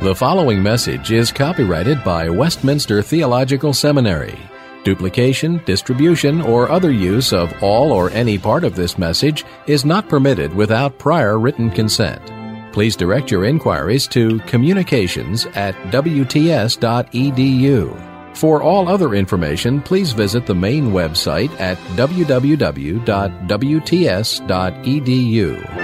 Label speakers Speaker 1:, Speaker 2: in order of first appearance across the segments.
Speaker 1: The following message is copyrighted by Westminster Theological Seminary. Duplication, distribution, or other use of all or any part of this message is not permitted without prior written consent. Please direct your inquiries to communications@wts.edu. For all other information, please visit the main website at www.wts.edu.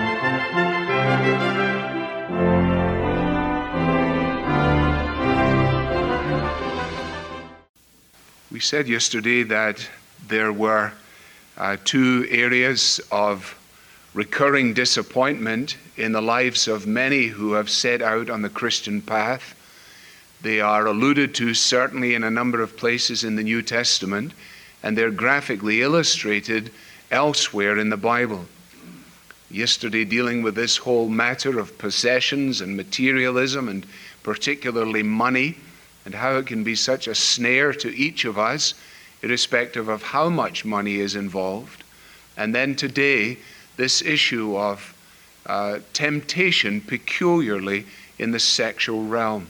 Speaker 2: We said yesterday that there were two areas of recurring disappointment in the lives of many who have set out on the Christian path. They are alluded to certainly in a number of places in the New Testament, and they're graphically illustrated elsewhere in the Bible. Yesterday, dealing with this whole matter of possessions and materialism, and particularly money, and how it can be such a snare to each of us, irrespective of how much money is involved. And then today, this issue of temptation, peculiarly in the sexual realm.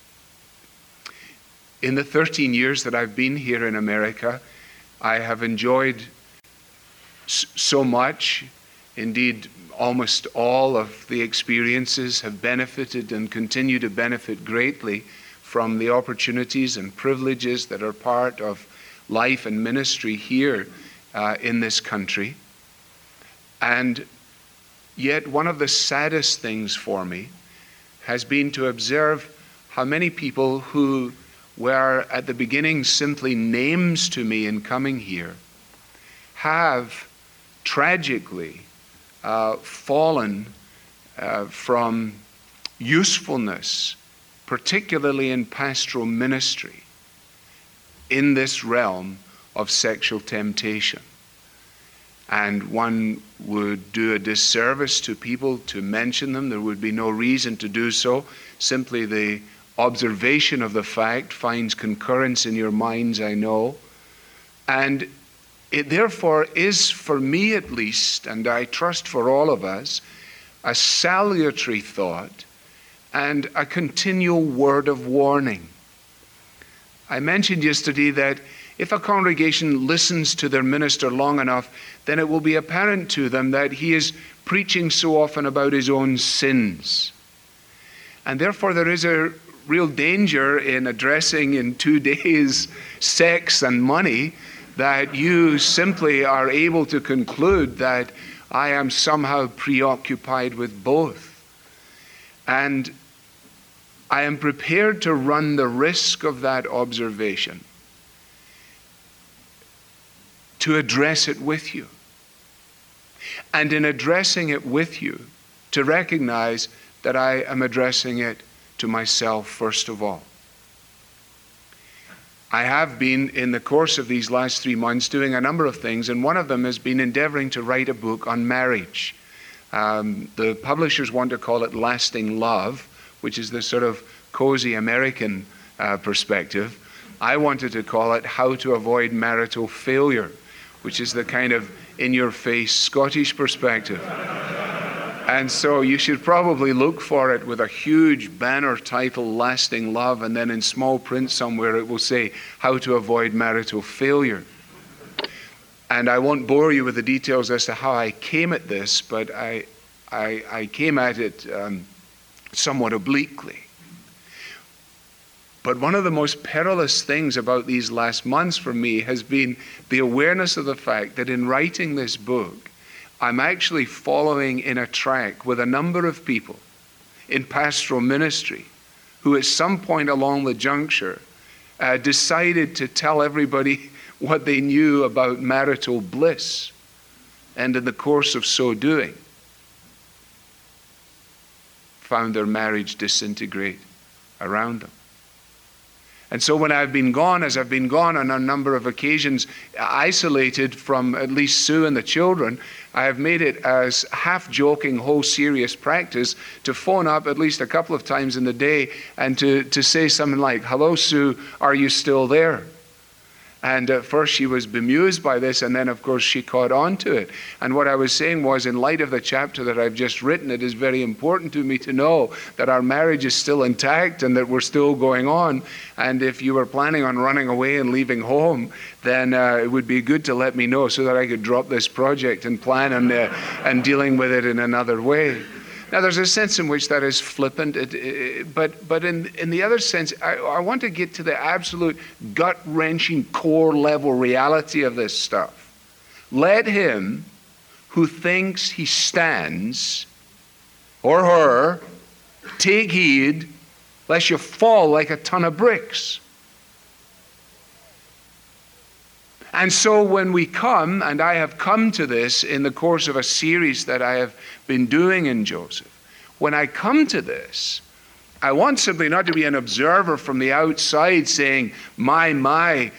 Speaker 2: In the 13 years that I've been here in America, I have enjoyed so much. Indeed, almost all of the experiences have benefited and continue to benefit greatly from the opportunities and privileges that are part of life and ministry here in this country. And yet one of the saddest things for me has been to observe how many people who were at the beginning simply names to me in coming here have tragically fallen from usefulness, particularly in pastoral ministry, in this realm of sexual temptation. And one would do a disservice to people to mention them. There would be no reason to do so. Simply the observation of the fact finds concurrence in your minds, I know. And it therefore is, for me at least, and I trust for all of us, a salutary thought and a continual word of warning. I mentioned yesterday that if a congregation listens to their minister long enough, then it will be apparent to them that he is preaching so often about his own sins. And therefore there is a real danger in addressing in 2 days sex and money, that you simply are able to conclude that I am somehow preoccupied with both. And I am prepared to run the risk of that observation, to address it with you. And in addressing it with you, to recognize that I am addressing it to myself first of all. I have been, in the course of these last 3 months, doing a number of things, and one of them has been endeavoring to write a book on marriage. The publishers want to call it Lasting Love, which is the sort of cozy American perspective. I wanted to call it How to Avoid Marital Failure, which is the kind of in-your-face Scottish perspective. And so you should probably look for it with a huge banner title, Lasting Love, and then in small print somewhere it will say, How to Avoid Marital Failure. And I won't bore you with the details as to how I came at this, but I came at it somewhat obliquely. But one of the most perilous things about these last months for me has been the awareness of the fact that in writing this book, I'm actually following in a track with a number of people in pastoral ministry who at some point along the juncture decided to tell everybody what they knew about marital bliss, and in the course of so doing, found their marriage disintegrate around them. And so when I've been gone, as I've been gone on a number of occasions, isolated from at least Sue and the children, I have made it as half-joking, whole serious practice to phone up at least a couple of times in the day and to say something like, "Hello, Sue, are you still there?" And at first she was bemused by this, and then of course she caught on to it. And what I was saying was, in light of the chapter that I've just written, it is very important to me to know that our marriage is still intact and that we're still going on. And if you were planning on running away and leaving home, then it would be good to let me know so that I could drop this project and plan on dealing with it in another way. Now, there's a sense in which that is flippant, but in the other sense, I want to get to the absolute gut-wrenching, core-level reality of this stuff. Let him who thinks he stands, or her, take heed, lest you fall like a ton of bricks. And so when we come, and I have come to this in the course of a series that I have been doing in Joseph, when I come to this, I want simply not to be an observer from the outside saying, what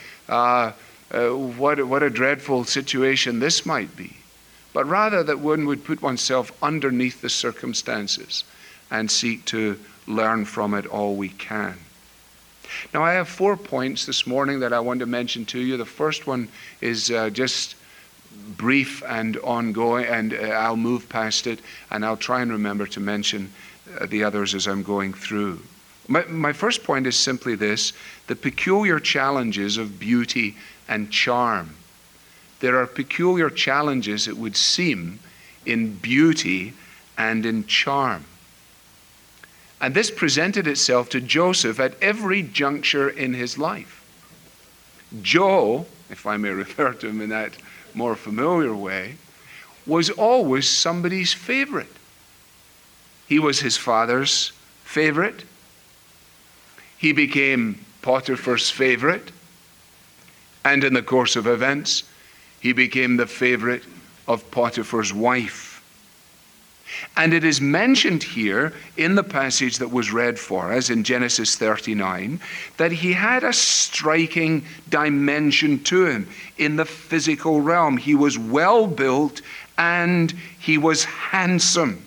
Speaker 2: a dreadful situation this might be, but rather that one would put oneself underneath the circumstances and seek to learn from it all we can. Now, I have 4 points this morning that I want to mention to you. The first one is just brief and ongoing, and I'll move past it, and I'll try and remember to mention the others as I'm going through. My first point is simply this: the peculiar challenges of beauty and charm. There are peculiar challenges, it would seem, in beauty and in charm. And this presented itself to Joseph at every juncture in his life. Joe, if I may refer to him in that more familiar way, was always somebody's favorite. He was his father's favorite. He became Potiphar's favorite. And in the course of events, he became the favorite of Potiphar's wife. And it is mentioned here in the passage that was read for us in Genesis 39 that he had a striking dimension to him in the physical realm. He was well built and he was handsome.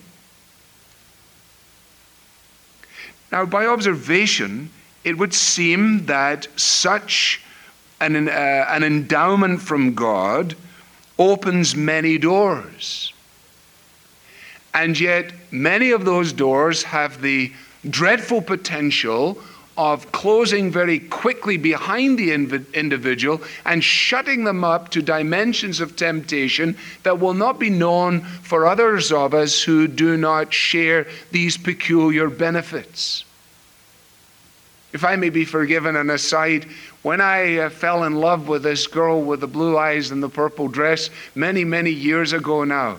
Speaker 2: Now, by observation, it would seem that such an endowment from God opens many doors. And yet, many of those doors have the dreadful potential of closing very quickly behind the individual and shutting them up to dimensions of temptation that will not be known for others of us who do not share these peculiar benefits. If I may be forgiven an aside, when I fell in love with this girl with the blue eyes and the purple dress many, many years ago now,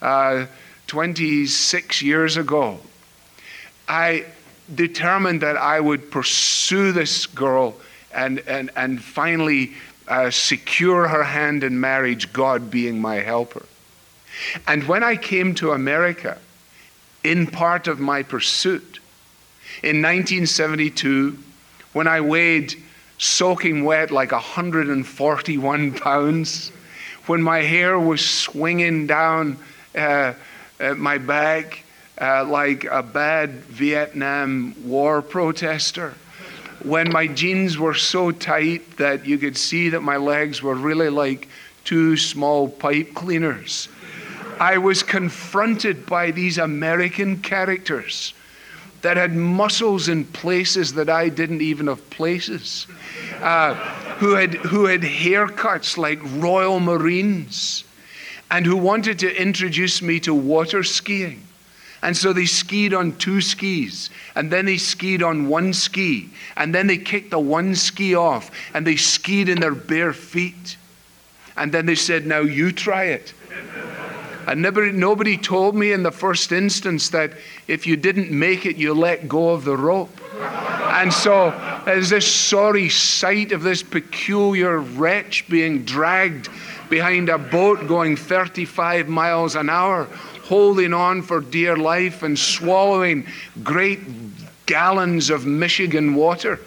Speaker 2: 26 years ago, I determined that I would pursue this girl and finally secure her hand in marriage, God being my helper. And when I came to America, in part of my pursuit, in 1972, when I weighed soaking wet like 141 pounds, when my hair was swinging down my back like a bad Vietnam War protester, when my jeans were so tight that you could see that my legs were really like two small pipe cleaners, I was confronted by these American characters that had muscles in places that I didn't even have places, who had haircuts like Royal Marines, and who wanted to introduce me to water skiing. And so they skied on two skis, and then they skied on one ski, and then they kicked the one ski off, and they skied in their bare feet. And then they said, now you try it. And nobody told me in the first instance that if you didn't make it, you let go of the rope. And so there's this sorry sight of this peculiar wretch being dragged behind a boat going 35 miles an hour, holding on for dear life and swallowing great gallons of Michigan water.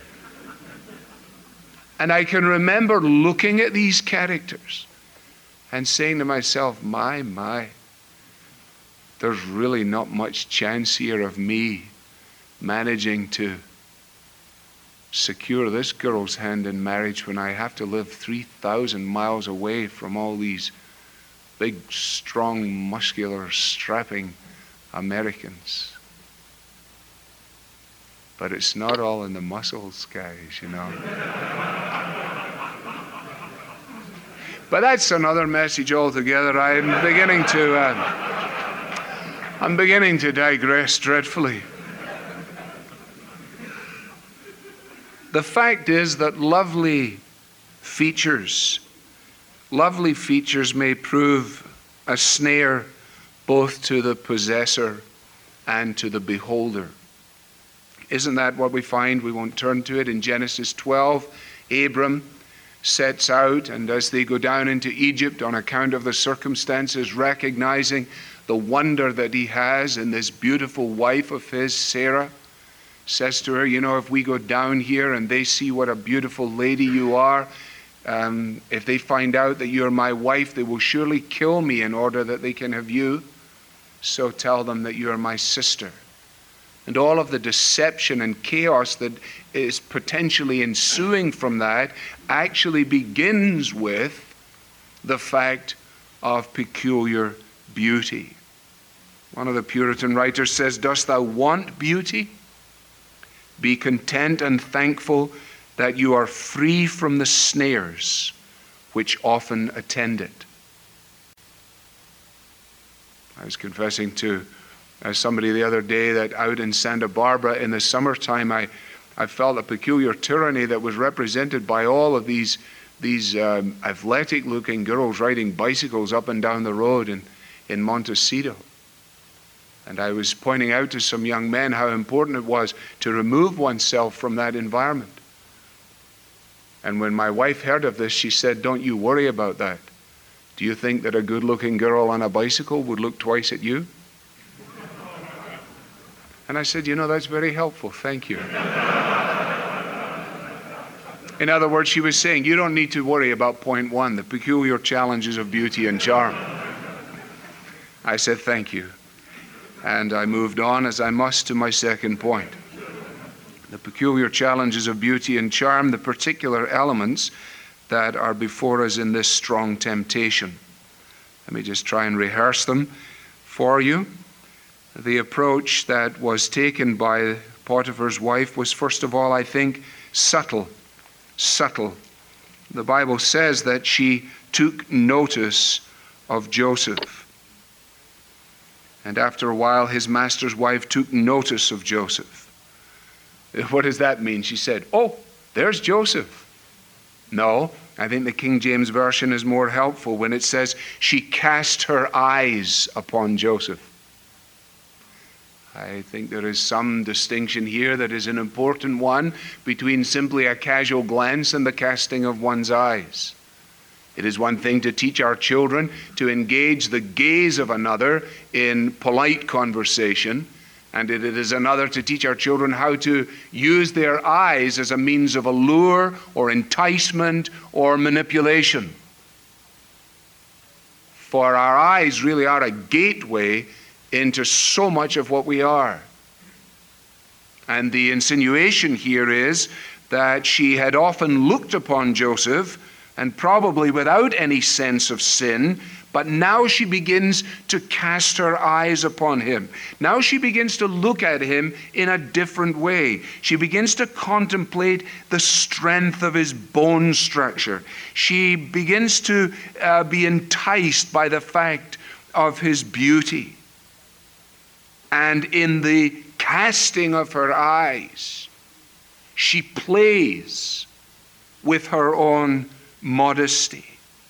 Speaker 2: And I can remember looking at these characters and saying to myself, my, there's really not much chance here of me managing to secure this girl's hand in marriage when I have to live 3,000 miles away from all these big, strong, muscular, strapping Americans? But it's not all in the muscles, guys, you know. But that's another message altogether. I'm beginning to digress dreadfully. The fact is that lovely features may prove a snare both to the possessor and to the beholder. Isn't that what we find? We won't turn to it. In Genesis 12, Abram sets out, and as they go down into Egypt on account of the circumstances, recognizing the wonder that he has in this beautiful wife of his, Sarah, says to her, you know, if we go down here and they see what a beautiful lady you are, if they find out that you're my wife, they will surely kill me in order that they can have you. So tell them that you are my sister. And all of the deception and chaos that is potentially ensuing from that actually begins with the fact of peculiar beauty. One of the Puritan writers says, dost thou want beauty? Be content and thankful that you are free from the snares which often attend it. I was confessing to somebody the other day that out in Santa Barbara in the summertime, I felt a peculiar tyranny that was represented by all of these athletic-looking girls riding bicycles up and down the road in Montecito. And I was pointing out to some young men how important it was to remove oneself from that environment. And when my wife heard of this, she said, don't you worry about that. Do you think that a good-looking girl on a bicycle would look twice at you? And I said, you know, that's very helpful. Thank you. In other words, she was saying, you don't need to worry about point one, the peculiar challenges of beauty and charm. I said, thank you. And I moved on, as I must, to my second point. The peculiar challenges of beauty and charm, the particular elements that are before us in this strong temptation. Let me just try and rehearse them for you. The approach that was taken by Potiphar's wife was, first of all, I think, subtle. The Bible says that she took notice of Joseph. And after a while, his master's wife took notice of Joseph. What does that mean? She said, oh, there's Joseph. No, I think the King James Version is more helpful when it says she cast her eyes upon Joseph. I think there is some distinction here that is an important one between simply a casual glance and the casting of one's eyes. It is one thing to teach our children to engage the gaze of another in polite conversation, and it is another to teach our children how to use their eyes as a means of allure or enticement or manipulation. For our eyes really are a gateway into so much of what we are. And the insinuation here is that she had often looked upon Joseph, and probably without any sense of sin, but now she begins to cast her eyes upon him. Now she begins to look at him in a different way. She begins to contemplate the strength of his bone structure. She begins to be enticed by the fact of his beauty. And in the casting of her eyes, she plays with her own modesty.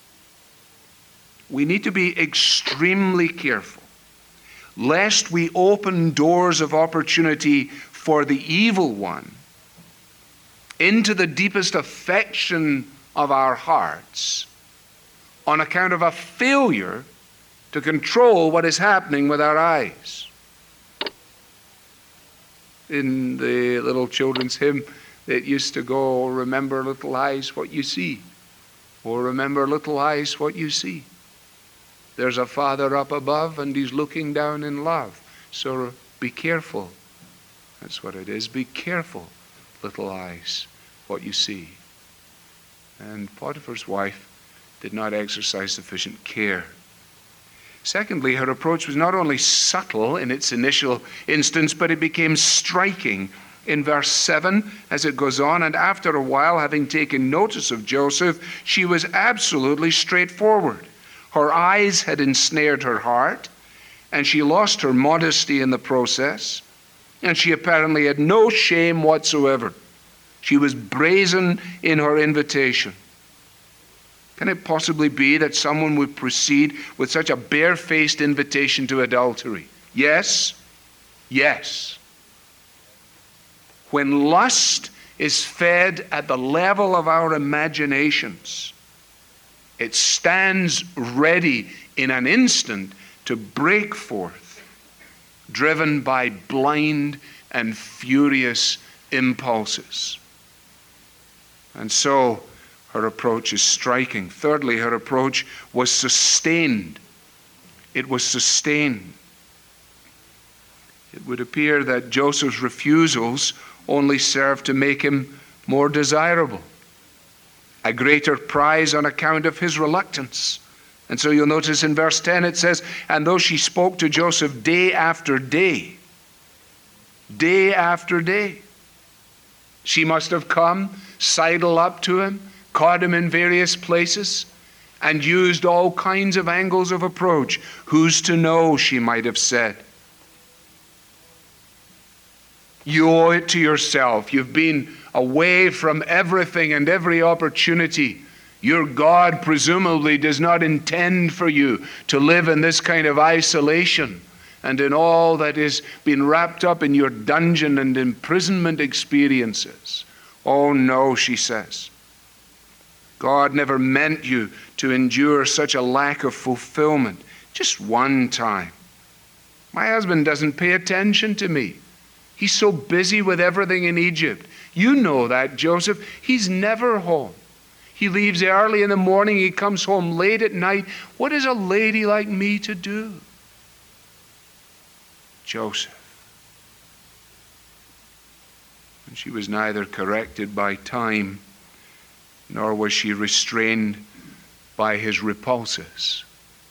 Speaker 2: We need to be extremely careful lest we open doors of opportunity for the evil one into the deepest affection of our hearts on account of a failure to control what is happening with our eyes. In the little children's hymn, it used to go, remember little eyes what you see. Or remember little eyes what you see. There's a Father up above and he's looking down in love. So be careful. That's what it is. Be careful little eyes what you see. And Potiphar's wife did not exercise sufficient care. Secondly, her approach was not only subtle in its initial instance, but it became striking in verse 7 as it goes on. And after a while, having taken notice of Joseph, she was absolutely straightforward. Her eyes had ensnared her heart, and she lost her modesty in the process, and she apparently had no shame whatsoever. She was brazen in her invitation. Can it possibly be that someone would proceed with such a barefaced invitation to adultery? Yes. Yes. When lust is fed at the level of our imaginations, it stands ready in an instant to break forth, driven by blind and furious impulses. And so, her approach is striking. Thirdly, her approach was sustained. It was sustained. It would appear that Joseph's refusals only served to make him more desirable, a greater prize on account of his reluctance. And so you'll notice in verse 10 it says, and though she spoke to Joseph day after day, she must have come, sidled up to him, caught him in various places, and used all kinds of angles of approach. Who's to know, she might have said. You owe it to yourself. You've been away from everything and every opportunity. Your God presumably does not intend for you to live in this kind of isolation and in all that has been wrapped up in your dungeon and imprisonment experiences. Oh no, she says. God never meant you to endure such a lack of fulfillment. Just one time. My husband doesn't pay attention to me. He's so busy with everything in Egypt. You know that, Joseph. He's never home. He leaves early in the morning. He comes home late at night. What is a lady like me to do? Joseph. And she was neither corrected by time, nor was she restrained by his repulses.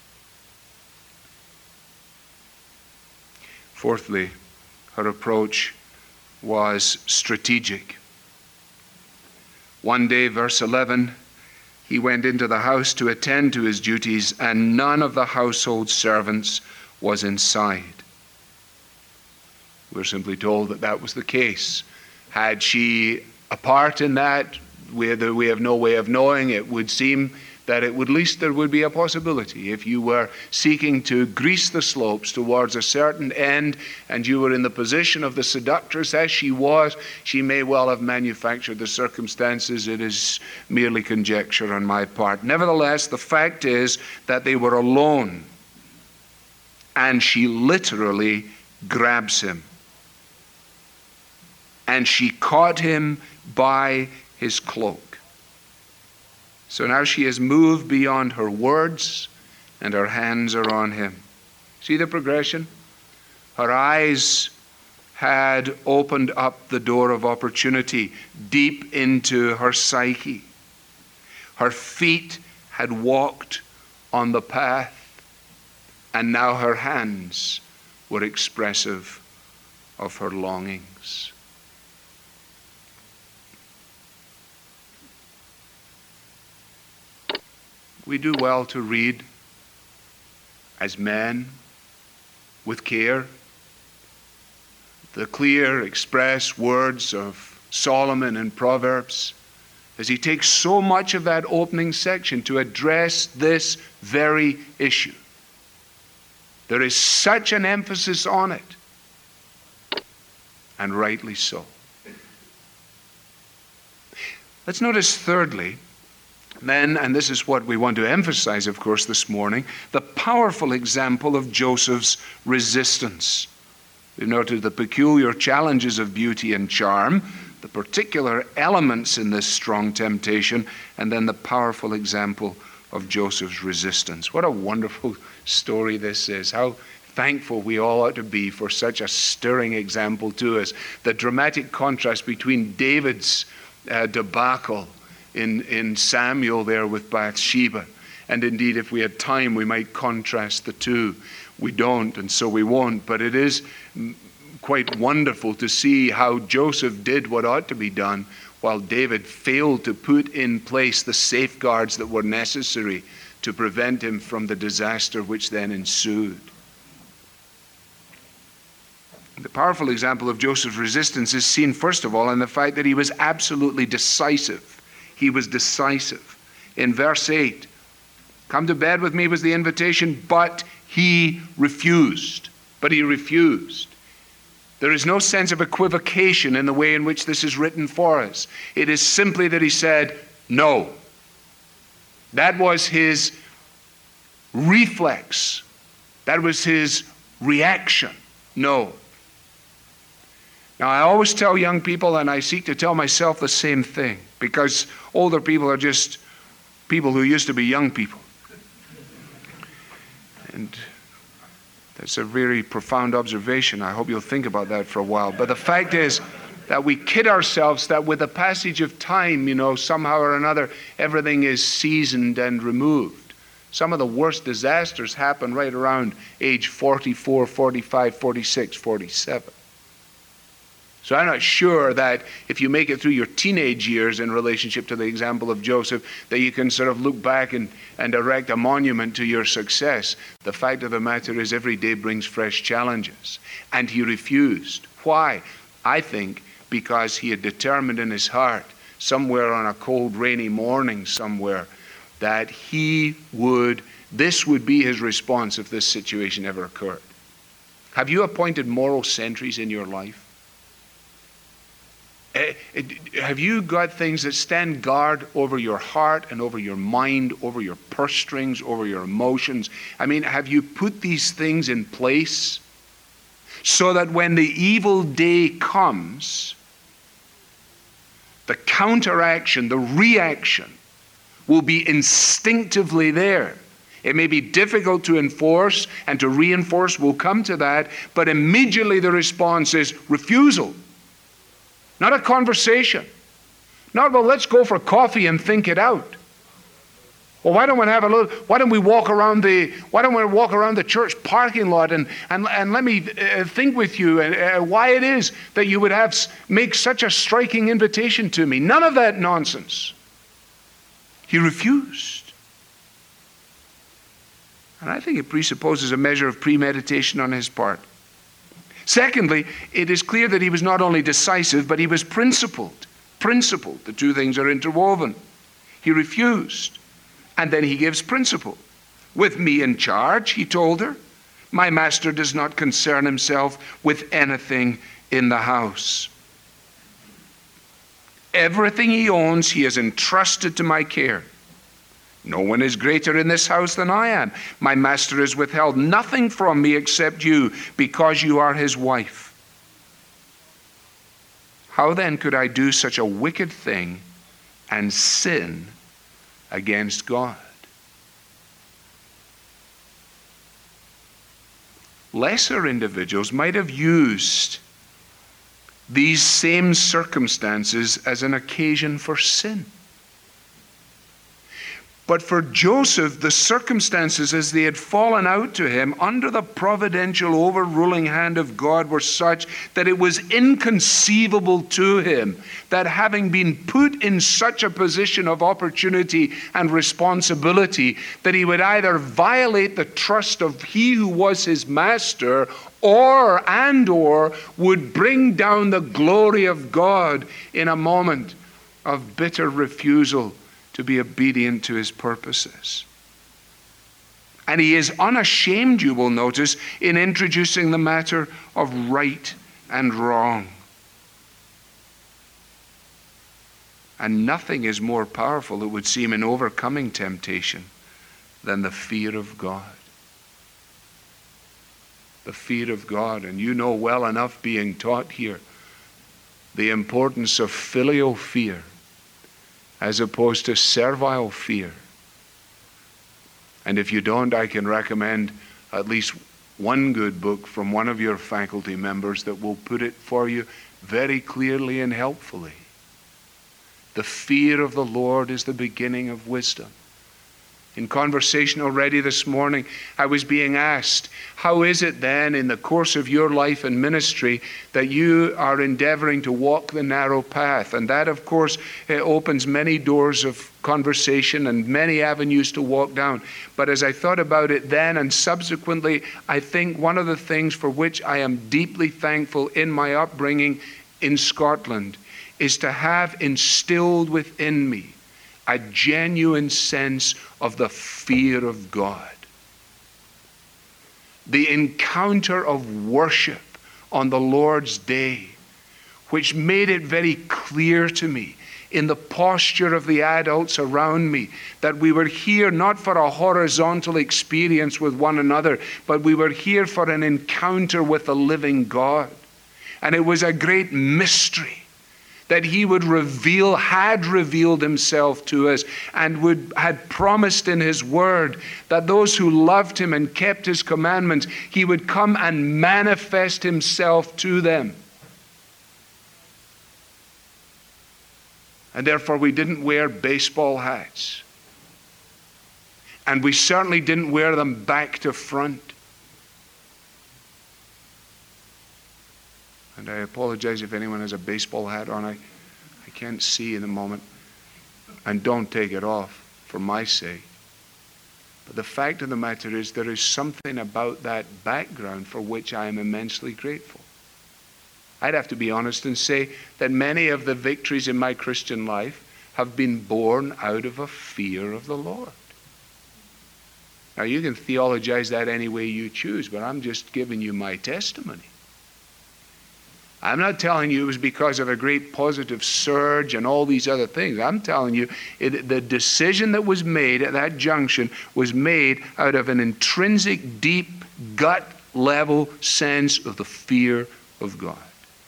Speaker 2: Fourthly, her approach was strategic. One day, verse 11, he went into the house to attend to his duties, and none of the household servants was inside. We're simply told that that was the case. Had she a part in that, we have no way of knowing. It would seem that at least there would be a possibility. If you were seeking to grease the slopes towards a certain end and you were in the position of the seductress as she was, she may well have manufactured the circumstances. It is merely conjecture on my part. Nevertheless, the fact is that they were alone, and she literally grabs him. And she caught him by his cloak. So now she has moved beyond her words, and her hands are on him. See the progression? Her eyes had opened up the door of opportunity deep into her psyche. Her feet had walked on the path, and now her hands were expressive of her longings. We do well to read as men with care the clear, express words of Solomon in Proverbs, as he takes so much of that opening section to address this very issue. There is such an emphasis on it, and rightly so. Let's notice thirdly, then, and this is what we want to emphasize, of course, this morning, the powerful example of Joseph's resistance. We've noted the peculiar challenges of beauty and charm, the particular elements in this strong temptation, and then the powerful example of Joseph's resistance. What a wonderful story this is. How thankful we all ought to be for such a stirring example to us. The dramatic contrast between David's debacle in Samuel there with Bathsheba. And indeed, if we had time, we might contrast the two. We don't, and so we won't. But it is quite wonderful to see how Joseph did what ought to be done, while David failed to put in place the safeguards that were necessary to prevent him from the disaster which then ensued. The powerful example of Joseph's resistance is seen, first of all, in the fact that he was absolutely decisive. He was decisive. In verse 8, come to bed with me was the invitation, but he refused. But he refused. There is no sense of equivocation in the way in which this is written for us. It is simply that he said no. That was his reflex. That was his reaction. No. Now, I always tell young people, and I seek to tell myself the same thing, because older people are just people who used to be young people. And that's a very profound observation. I hope you'll think about that for a while. But the fact is that we kid ourselves that with the passage of time, somehow or another, everything is seasoned and removed. Some of the worst disasters happen right around age 44, 45, 46, 47. So I'm not sure that if you make it through your teenage years in relationship to the example of Joseph, that you can sort of look back and erect a monument to your success. The fact of the matter is every day brings fresh challenges. And he refused. Why? I think because he had determined in his heart, somewhere on a cold, rainy morning somewhere, that this would be his response if this situation ever occurred. Have you appointed moral sentries in your life? Have you got things that stand guard over your heart and over your mind, over your purse strings, over your emotions? I mean, have you put these things in place so that when the evil day comes, the counteraction, the reaction will be instinctively there? It may be difficult to enforce and to reinforce, we'll come to that, but immediately the response is refusal. Not a conversation. Not, well, let's go for coffee and think it out. Well, why don't we walk around the church parking lot and let me think with you why it is that you would make such a striking invitation to me. None of that nonsense. He refused. And I think it presupposes a measure of premeditation on his part. Secondly, it is clear that he was not only decisive, but he was principled. Principled. The two things are interwoven. He refused. And then he gives principle. With me in charge, he told her, my master does not concern himself with anything in the house. Everything he owns, he has entrusted to my care. No one is greater in this house than I am. My master has withheld nothing from me except you, because you are his wife. How then could I do such a wicked thing and sin against God? Lesser individuals might have used these same circumstances as an occasion for sin. But for Joseph, the circumstances as they had fallen out to him under the providential overruling hand of God were such that it was inconceivable to him that having been put in such a position of opportunity and responsibility that he would either violate the trust of he who was his master or would bring down the glory of God in a moment of bitter refusal to be obedient to his purposes. And he is unashamed, you will notice, in introducing the matter of right and wrong. And nothing is more powerful, it would seem, in overcoming temptation than the fear of God. The fear of God. And you know well enough, being taught here, the importance of filial fear as opposed to servile fear. And if you don't, I can recommend at least one good book from one of your faculty members that will put it for you very clearly and helpfully. The fear of the Lord is the beginning of wisdom. In conversation already this morning, I was being asked, how is it then in the course of your life and ministry that you are endeavoring to walk the narrow path? And that, of course, opens many doors of conversation and many avenues to walk down. But as I thought about it then and subsequently, I think one of the things for which I am deeply thankful in my upbringing in Scotland is to have instilled within me a genuine sense of the fear of God. The encounter of worship on the Lord's day, which made it very clear to me in the posture of the adults around me that we were here not for a horizontal experience with one another, but we were here for an encounter with the living God. And it was a great mystery that he would had revealed himself to us and had promised in his word that those who loved him and kept his commandments, he would come and manifest himself to them. And therefore we didn't wear baseball hats. And we certainly didn't wear them back to front. And I apologize if anyone has a baseball hat on. I can't see in a moment. And don't take it off for my sake. But the fact of the matter is there is something about that background for which I am immensely grateful. I'd have to be honest and say that many of the victories in my Christian life have been born out of a fear of the Lord. Now you can theologize that any way you choose, but I'm just giving you my testimony. I'm not telling you it was because of a great positive surge and all these other things. I'm telling you the decision that was made at that junction was made out of an intrinsic, deep, gut level sense of the fear of God.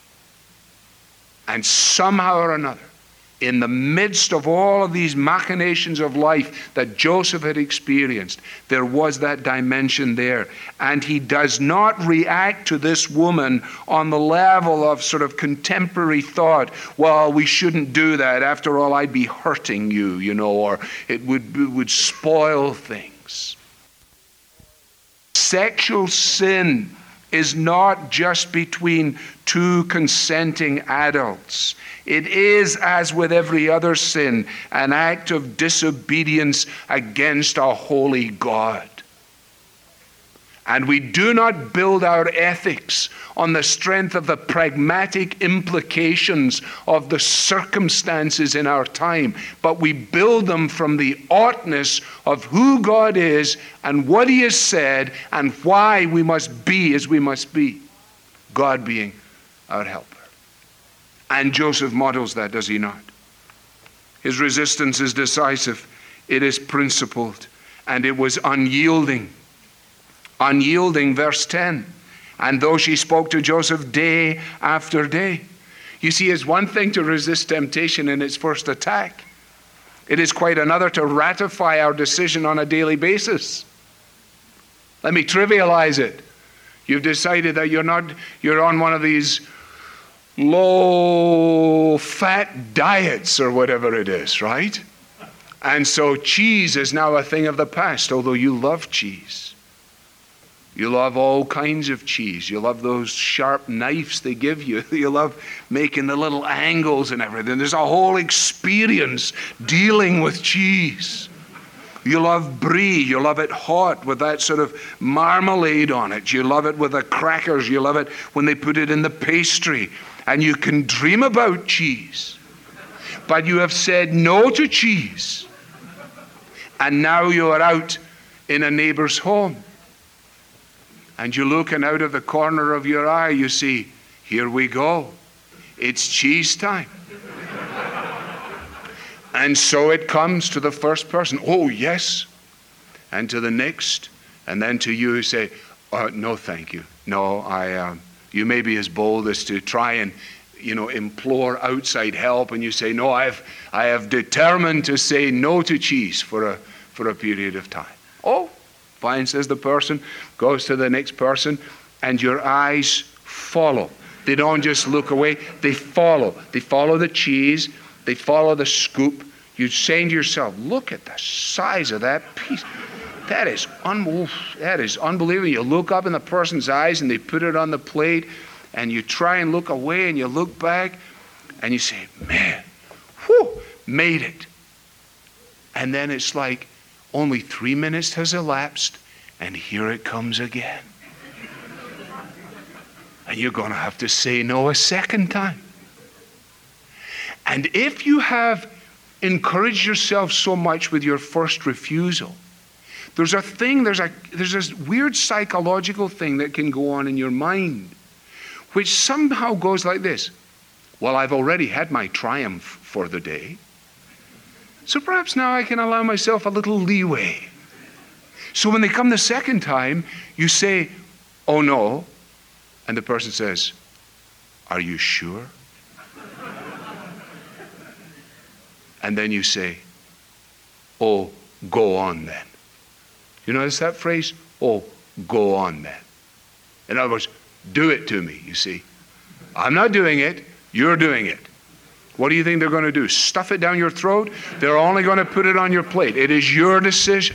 Speaker 2: And somehow or another, in the midst of all of these machinations of life that Joseph had experienced, there was that dimension there. And he does not react to this woman on the level of sort of contemporary thought, well, we shouldn't do that. After all, I'd be hurting you, or it would spoil things. Sexual sin is not just between two consenting adults. It is, as with every other sin, an act of disobedience against a holy God. And we do not build our ethics on the strength of the pragmatic implications of the circumstances in our time, but we build them from the oughtness of who God is and what he has said and why we must be as we must be, God being our helper. And Joseph models that, does he not? His resistance is decisive, it is principled, and it was unyielding. Unyielding, verse 10. And though she spoke to Joseph day after day. You see, it's one thing to resist temptation in its first attack. It is quite another to ratify our decision on a daily basis. Let me trivialize it. You've decided that you're on one of these low-fat diets or whatever it is, right? And so cheese is now a thing of the past, although you love cheese. You love all kinds of cheese. You love those sharp knives they give you. You love making the little angles and everything. There's a whole experience dealing with cheese. You love brie. You love it hot with that sort of marmalade on it. You love it with the crackers. You love it when they put it in the pastry. And you can dream about cheese. But you have said no to cheese. And now you are out in a neighbor's home. And you're looking out of the corner of your eye, you see, here we go. It's cheese time. And so it comes to the first person. Oh, yes. And to the next. And then to you who say, no, thank you. No, you may be as bold as to try and, implore outside help. And you say, no, I have determined to say no to cheese for a period of time. Oh, Fine, says the person, goes to the next person, and your eyes follow. They don't just look away, they follow. They follow the cheese, they follow the scoop. You're saying to yourself, look at the size of that piece. That is unbelievable. You look up in the person's eyes and they put it on the plate, and you try and look away and you look back and you say, man, whew, made it. And then it's like only 3 minutes has elapsed and here it comes again. And you're going to have to say no a second time. And if you have encouraged yourself so much with your first refusal, there's this weird psychological thing that can go on in your mind, which somehow goes like this. Well, I've already had my triumph for the day, so perhaps now I can allow myself a little leeway. So when they come the second time, you say, oh no, and the person says, are you sure? And then you say, oh, go on then. You notice that phrase? Oh, go on then. In other words, do it to me, you see. I'm not doing it, you're doing it. What do you think they're going to do? Stuff it down your throat? They're only going to put it on your plate. It is your decision.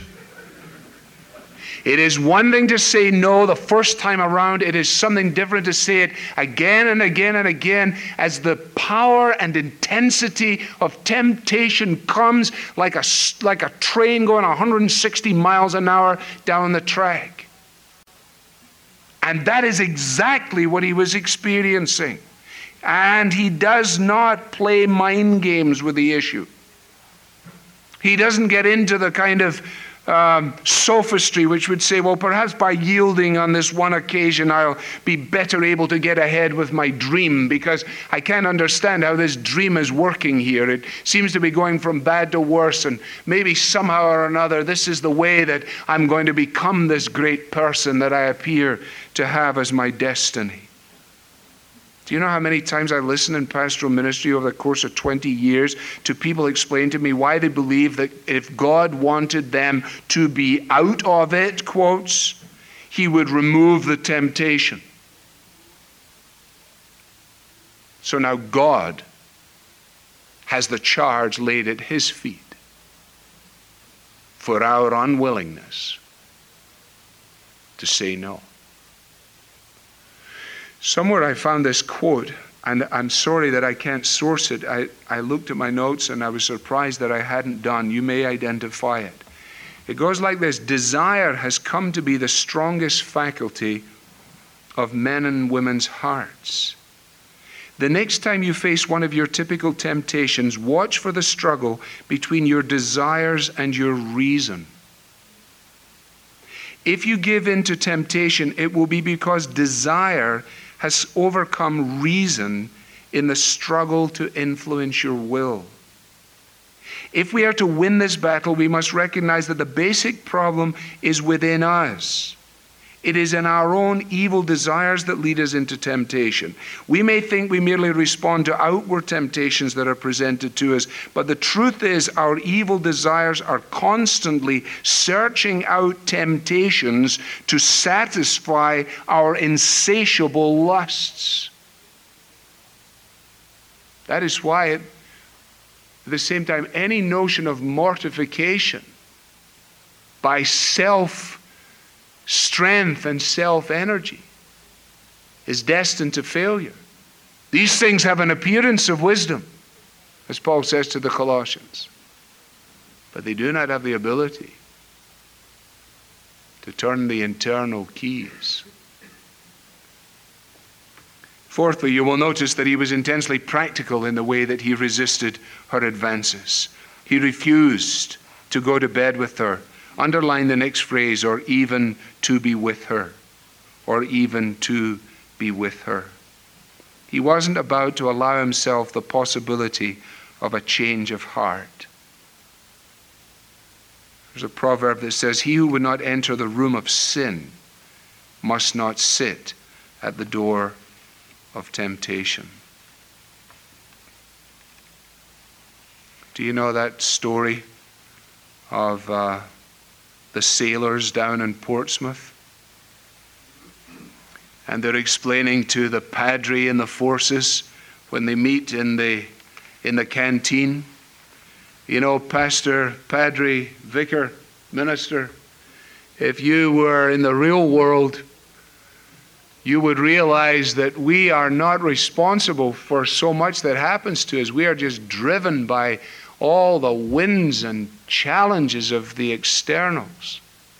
Speaker 2: It is one thing to say no the first time around. It is something different to say it again and again and again as the power and intensity of temptation comes like a train going 160 miles an hour down the track. And that is exactly what he was experiencing. And he does not play mind games with the issue. He doesn't get into the kind of sophistry which would say, well, perhaps by yielding on this one occasion I'll be better able to get ahead with my dream, because I can't understand how this dream is working here. It seems to be going from bad to worse, and maybe somehow or another this is the way that I'm going to become this great person that I appear to have as my destiny. Do you know how many times I listened in pastoral ministry over the course of 20 years to people explain to me why they believe that if God wanted them to be out of it, quotes, he would remove the temptation. So now God has the charge laid at his feet for our unwillingness to say no. Somewhere I found this quote, and I'm sorry that I can't source it. I looked at my notes and I was surprised that I hadn't done. You may identify it. It goes like this: desire has come to be the strongest faculty of men and women's hearts. The next time you face one of your typical temptations, watch for the struggle between your desires and your reason. If you give in to temptation, it will be because desire has overcome reason in the struggle to influence your will. If we are to win this battle, we must recognize that the basic problem is within us. It is in our own evil desires that lead us into temptation. We may think we merely respond to outward temptations that are presented to us, but the truth is our evil desires are constantly searching out temptations to satisfy our insatiable lusts. That is why, at the same time, any notion of mortification by self-strength and self-energy is destined to failure. These things have an appearance of wisdom, as Paul says to the Colossians, but they do not have the ability to turn the internal keys. Fourthly, you will notice that he was intensely practical in the way that he resisted her advances. He refused to go to bed with her. Underline the next phrase, or even to be with her. Or even to be with her. He wasn't about to allow himself the possibility of a change of heart. There's a proverb that says, he who would not enter the room of sin must not sit at the door of temptation. Do you know that story of the the sailors down in Portsmouth. And they're explaining to the padre and the forces when they meet in the canteen, you know, pastor, padre, vicar, minister, if you were in the real world, you would realize that we are not responsible for so much that happens to us. We are just driven by all the winds and challenges of the externals.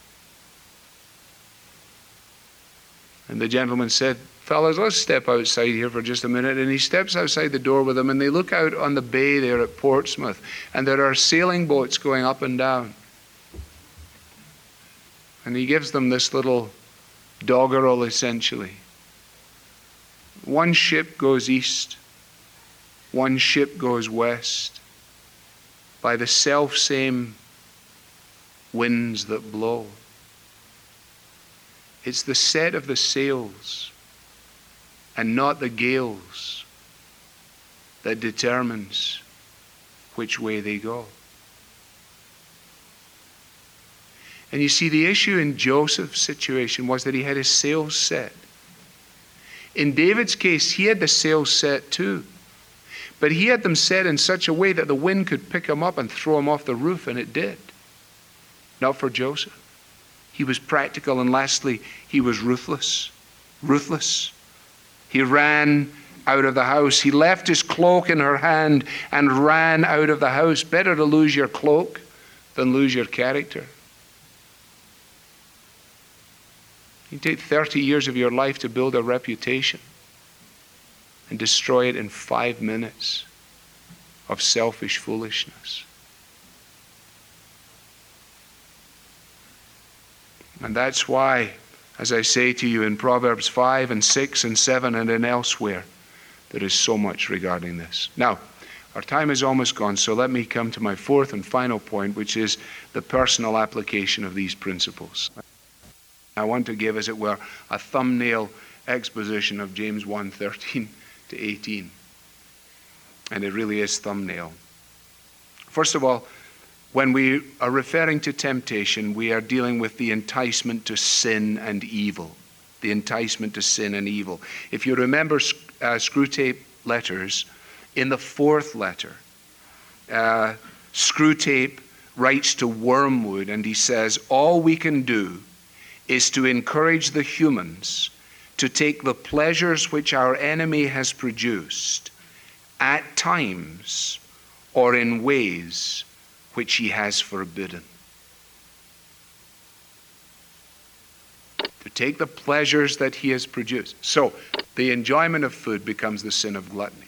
Speaker 2: And the gentleman said, fellas, let's step outside here for just a minute. And he steps outside the door with them, and they look out on the bay there at Portsmouth, and there are sailing boats going up and down. And he gives them this little doggerel, essentially. One ship goes east, one ship goes west, by the self-same winds that blow. It's the set of the sails and not the gales that determines which way they go. And you see, the issue in Joseph's situation was that he had his sails set. In David's case, he had the sails set too. But he had them set in such a way that the wind could pick him up and throw him off the roof, and it did. Not for Joseph. He was practical, and lastly, he was ruthless. Ruthless. He ran out of the house. He left his cloak in her hand and ran out of the house. Better to lose your cloak than lose your character. You take 30 years of your life to build a reputation and destroy it in 5 minutes of selfish foolishness. And that's why, as I say to you in Proverbs 5 and 6 and 7 and in elsewhere, there is so much regarding this. Now, our time is almost gone, so let me come to my fourth and final point, which is the personal application of these principles. I want to give, as it were, a thumbnail exposition of James 1:13 to 18. And it really is thumbnail. First of all, when we are referring to temptation, we are dealing with the enticement to sin and evil. The enticement to sin and evil. If you remember Screwtape letters, in the fourth letter, Screwtape writes to Wormwood, and he says, all we can do is to encourage the humans to take the pleasures which our enemy has produced at times or in ways which he has forbidden. To take the pleasures that he has produced. So, the enjoyment of food becomes the sin of gluttony.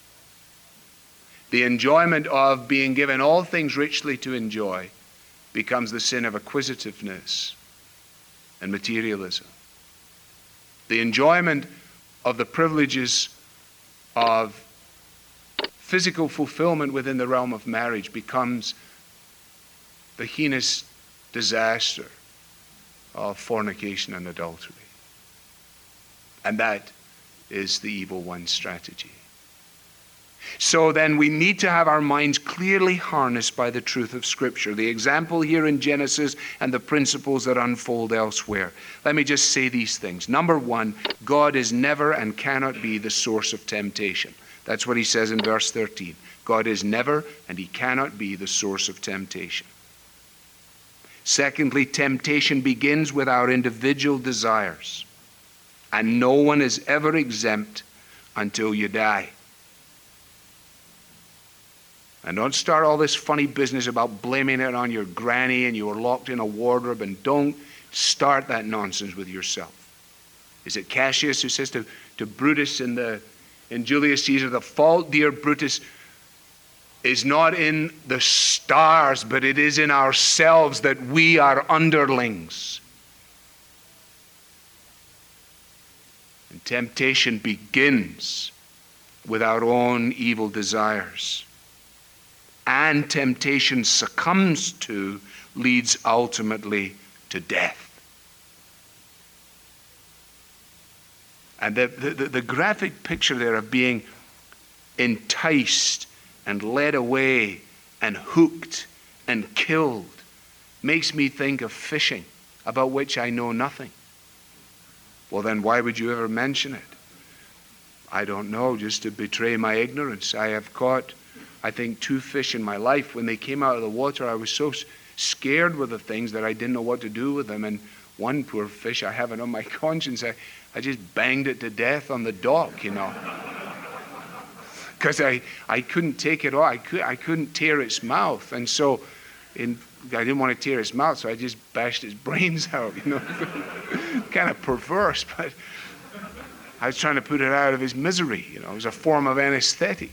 Speaker 2: The enjoyment of being given all things richly to enjoy becomes the sin of acquisitiveness and materialism. The enjoyment of the privileges of physical fulfillment within the realm of marriage becomes the heinous disaster of fornication and adultery. And that is the evil one's strategy. So then we need to have our minds clearly harnessed by the truth of Scripture, the example here in Genesis and the principles that unfold elsewhere. Let me just say these things. Number one, God is never and cannot be the source of temptation. That's what he says in verse 13. God is never and he cannot be the source of temptation. Secondly, temptation begins with our individual desires. And no one is ever exempt until you die. And don't start all this funny business about blaming it on your granny and you were locked in a wardrobe, and don't start that nonsense with yourself. Is it Cassius who says to Brutus in Julius Caesar, the fault, dear Brutus, is not in the stars, but it is in ourselves that we are underlings. And temptation begins with our own evil desires. And temptation succumbs to, leads ultimately to death. And the graphic picture there of being enticed and led away and hooked and killed makes me think of fishing, about which I know nothing. Well, then why would you ever mention it? I don't know, just to betray my ignorance. I have caught, I think, 2 fish in my life. When they came out of the water, I was so scared with the things that I didn't know what to do with them. And one poor fish, I have it on my conscience, I just banged it to death on the dock, you know. Because I couldn't take it off. I couldn't tear its mouth. And so I didn't want to tear its mouth, so I just bashed its brains out, you know. Kind of perverse, but I was trying to put it out of his misery, you know. It was a form of anesthetic.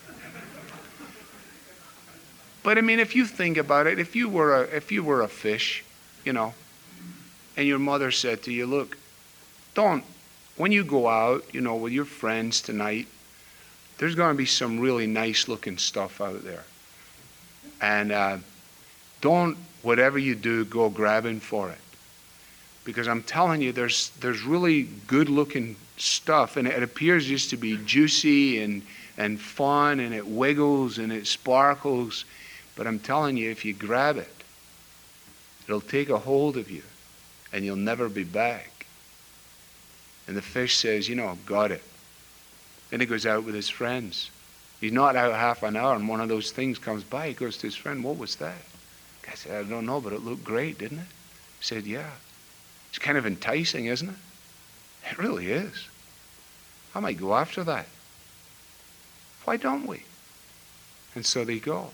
Speaker 2: But I mean, if you think about it, if you were a fish, you know, and your mother said to you, look, when you go out, you know, with your friends tonight, there's going to be some really nice looking stuff out there. And don't, whatever you do, go grabbing for it. Because I'm telling you, there's really good looking stuff, and it appears just to be juicy and fun, and it wiggles and it sparkles. But I'm telling you, if you grab it, it'll take a hold of you, and you'll never be back. And the fish says, you know, got it. Then he goes out with his friends. He's not out half an hour, and one of those things comes by. He goes to his friend, what was that? The guy said, I don't know, but it looked great, didn't it? He said, yeah. It's kind of enticing, isn't it? It really is. I might go after that. Why don't we? And so they go.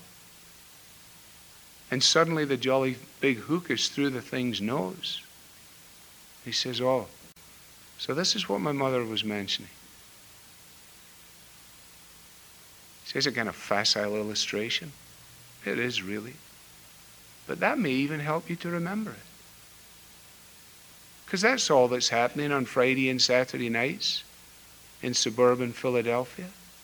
Speaker 2: And suddenly the jolly big hook is through the thing's nose. He says, oh, so this is what my mother was mentioning. He says a kind of facile illustration. It is really. But that may even help you to remember it. Because that's all that's happening on Friday and Saturday nights in suburban Philadelphia.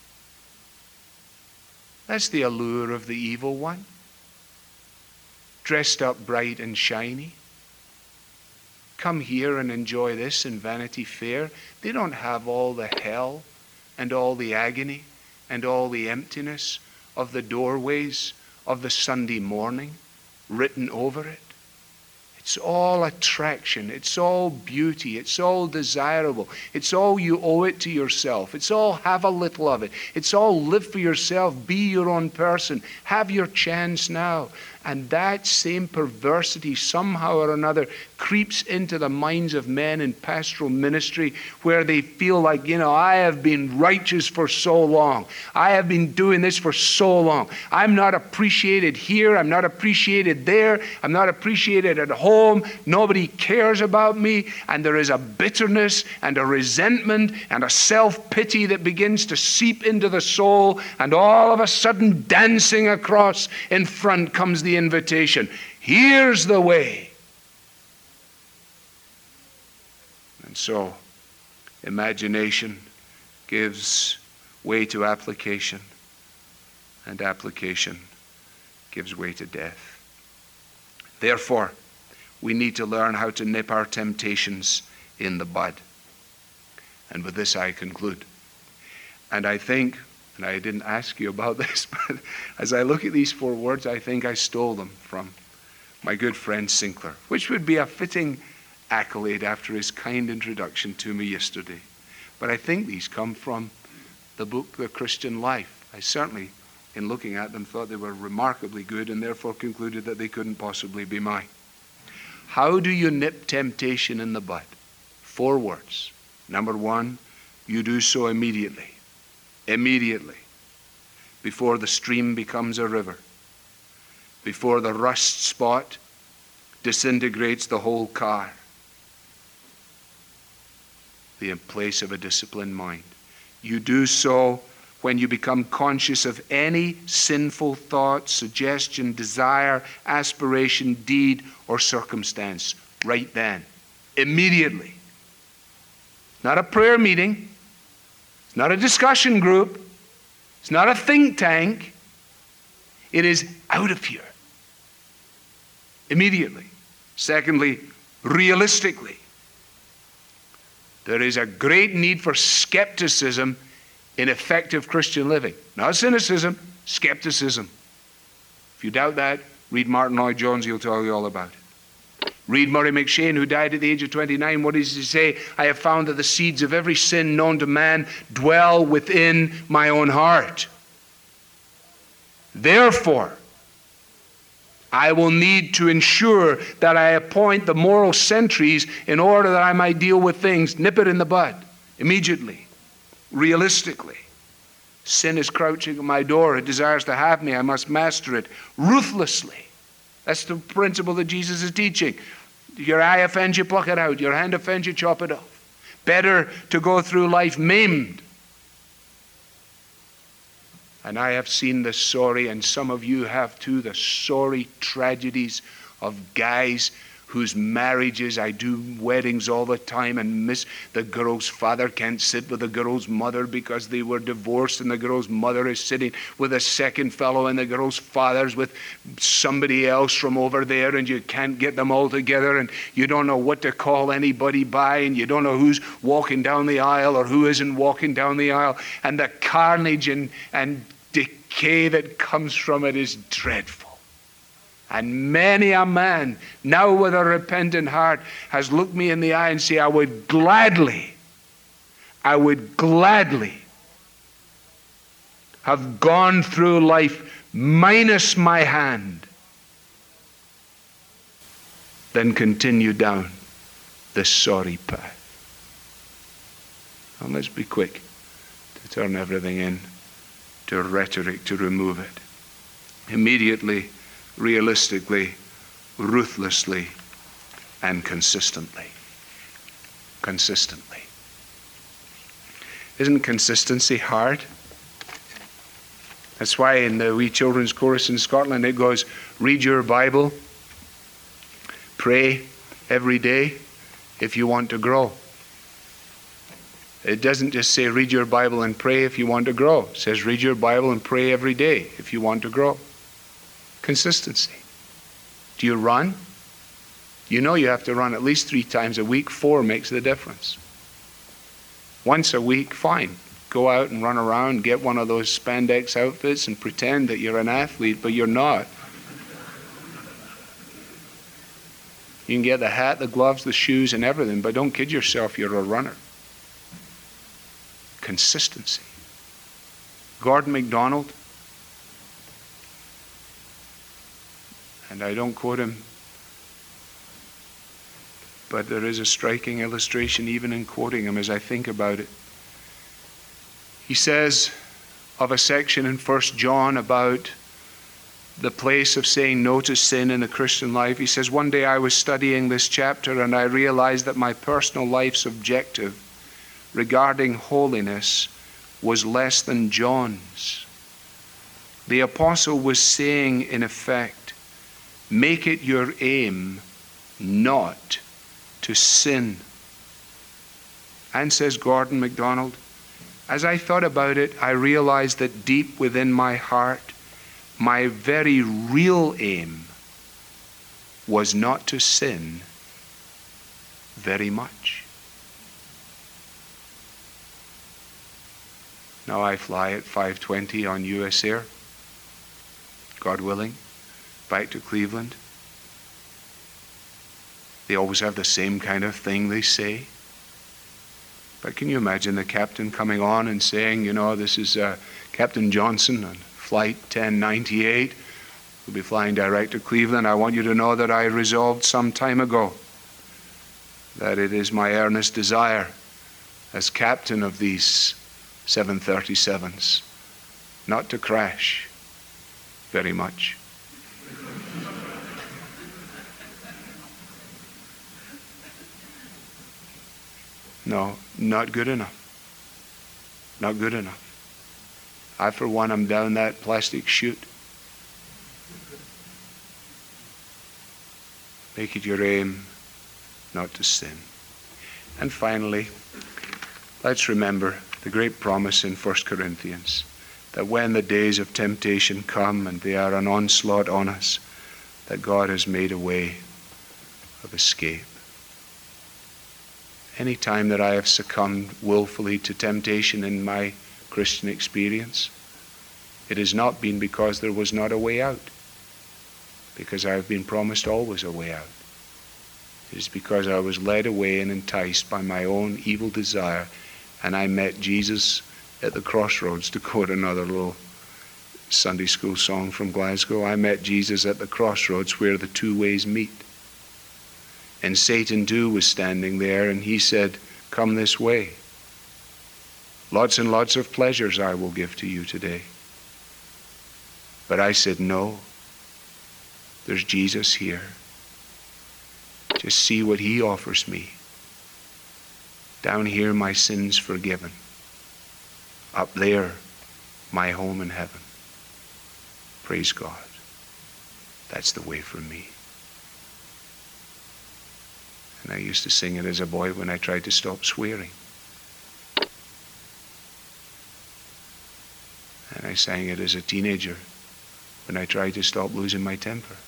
Speaker 2: That's the allure of the evil one. Dressed up bright and shiny. Come here and enjoy this in Vanity Fair. They don't have all the hell and all the agony and all the emptiness of the doorways of the Sunday morning written over it. It's all attraction. It's all beauty. It's all desirable. It's all you owe it to yourself. It's all have a little of it. It's all live for yourself. Be your own person. Have your chance now. And that same perversity somehow or another creeps into the minds of men in pastoral ministry where they feel like, you know, I have been righteous for so long. I have been doing this for so long. I'm not appreciated here. I'm not appreciated there. I'm not appreciated at home. Nobody cares about me. And there is a bitterness and a resentment and a self-pity that begins to seep into the soul. And all of a sudden, dancing across in front comes the invitation. Here's the way. And so, imagination gives way to application, and application gives way to death. Therefore, we need to learn how to nip our temptations in the bud. And with this I conclude. And I think, and I didn't ask you about this, but as I look at these 4 words, I think I stole them from my good friend Sinclair, which would be a fitting accolade after his kind introduction to me yesterday. But I think these come from the book, The Christian Life. I certainly, in looking at them, thought they were remarkably good and therefore concluded that they couldn't possibly be mine. How do you nip temptation in the bud? 4 words. Number 1, you do so immediately. Immediately. Before the stream becomes a river. Before the rust spot disintegrates the whole car. Be in place of a disciplined mind. You do so when you become conscious of any sinful thought, suggestion, desire, aspiration, deed, or circumstance. Right then. Immediately. Not a prayer meeting. It's not a discussion group. It's not a think tank. It is out of here. Immediately. Secondly, realistically. There is a great need for skepticism in effective Christian living. Not cynicism, skepticism. If you doubt that, Read Martin Lloyd-Jones, he'll tell you all about it. Read Murray McShane, who died at the age of 29. What does he say? I have found that the seeds of every sin known to man dwell within my own heart. Therefore, I will need to ensure that I appoint the moral sentries in order that I might deal with things, nip it in the bud, immediately, realistically. Sin is crouching at my door. It desires to have me. I must master it ruthlessly. That's the principle that Jesus is teaching. Your eye offends you, pluck it out. Your hand offends you, chop it off. Better to go through life maimed. And I have seen the sorry, and some of you have too, the sorry tragedies of guys whose marriages, I do weddings all the time and miss, the girl's father can't sit with the girl's mother because they were divorced, and the girl's mother is sitting with a second fellow, and the girl's father's with somebody else from over there, and you can't get them all together, and you don't know what to call anybody by, and you don't know who's walking down the aisle or who isn't walking down the aisle, and the carnage and decay that comes from it is dreadful. And many a man, now with a repentant heart, has looked me in the eye and said, I would gladly have gone through life minus my hand than continue down this sorry path. And let's be quick to turn everything in to rhetoric to remove it. Immediately, realistically, ruthlessly, and consistently. Consistently. Isn't consistency hard? That's why in the wee children's chorus in Scotland it goes, read your Bible, pray every day if you want to grow. It doesn't just say read your Bible and pray if you want to grow. It says read your Bible and pray every day if you want to grow. Consistency. Do you run? You know you have to run at least 3 times a week. 4 makes the difference. Once a week, fine. Go out and run around, get one of those spandex outfits and pretend that you're an athlete, but you're not. You can get the hat, the gloves, the shoes, and everything, but don't kid yourself, you're a runner. Consistency. Gordon MacDonald, and I don't quote him, but there is a striking illustration even in quoting him as I think about it. He says of a section in 1 John about the place of saying no to sin in the Christian life. He says, one day I was studying this chapter and I realized that my personal life's objective regarding holiness was less than John's. The apostle was saying, in effect, make it your aim not to sin. And says Gordon MacDonald, as I thought about it, I realized that deep within my heart, my very real aim was not to sin very much. Now I fly at 5:20 on US Air, God willing, back to Cleveland. They always have the same kind of thing they say. But can you imagine the captain coming on and saying, you know, this is Captain Johnson on flight 1098. We'll be flying direct to Cleveland. I want you to know that I resolved some time ago that it is my earnest desire as captain of these 737s not to crash very much. No, not good enough. Not good enough. I, for one, am down that plastic chute. Make it your aim not to sin. And finally, let's remember the great promise in 1 Corinthians that when the days of temptation come and they are an onslaught on us, that God has made a way of escape. Any time that I have succumbed willfully to temptation in my Christian experience, it has not been because there was not a way out. because I have been promised always a way out. It is because I was led away and enticed by my own evil desire, and I met Jesus at the crossroads, to quote another little Sunday school song from Glasgow. I met Jesus at the crossroads where the two ways meet. And Satan too was standing there, and he said, "Come this way. Lots and lots of pleasures I will give to you today." But I said, "No, there's Jesus here. Just see what he offers me. Down here, my sins forgiven. Up there, my home in heaven. Praise God. That's the way for me." And I used to sing it as a boy when I tried to stop swearing. And I sang it as a teenager when I tried to stop losing my temper.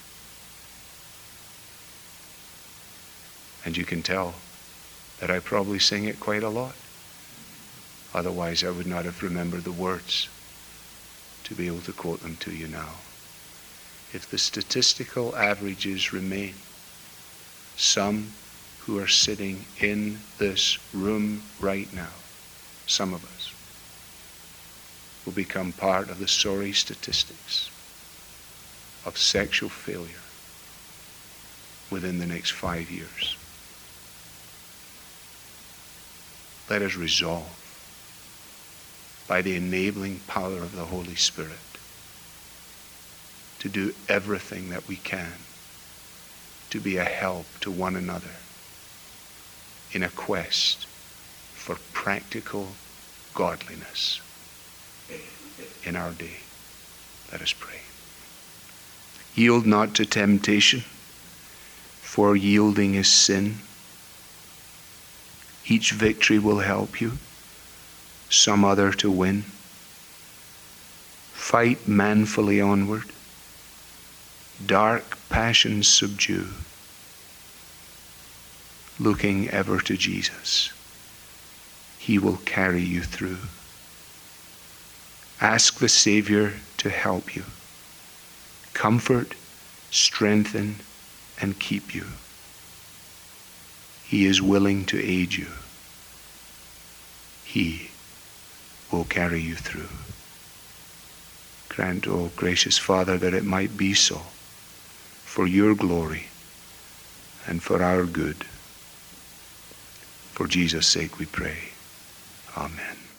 Speaker 2: And you can tell that I probably sing it quite a lot. Otherwise, I would not have remembered the words to be able to quote them to you now. If the statistical averages remain, some who are sitting in this room right now, some of us, will become part of the sorry statistics of sexual failure within the next 5 years. Let us resolve, by the enabling power of the Holy Spirit, to do everything that we can to be a help to one another in a quest for practical godliness in our day. Let us pray. Yield not to temptation, for yielding is sin. Each victory will help you, some other to win. Fight manfully onward. Dark passions subdue, looking ever to Jesus. He will carry you through. Ask the Savior to help you, comfort, strengthen, and keep you. He is willing to aid you. He will carry you through. Grant, O gracious Father, that it might be so, for your glory and for our good. For Jesus' sake we pray. Amen.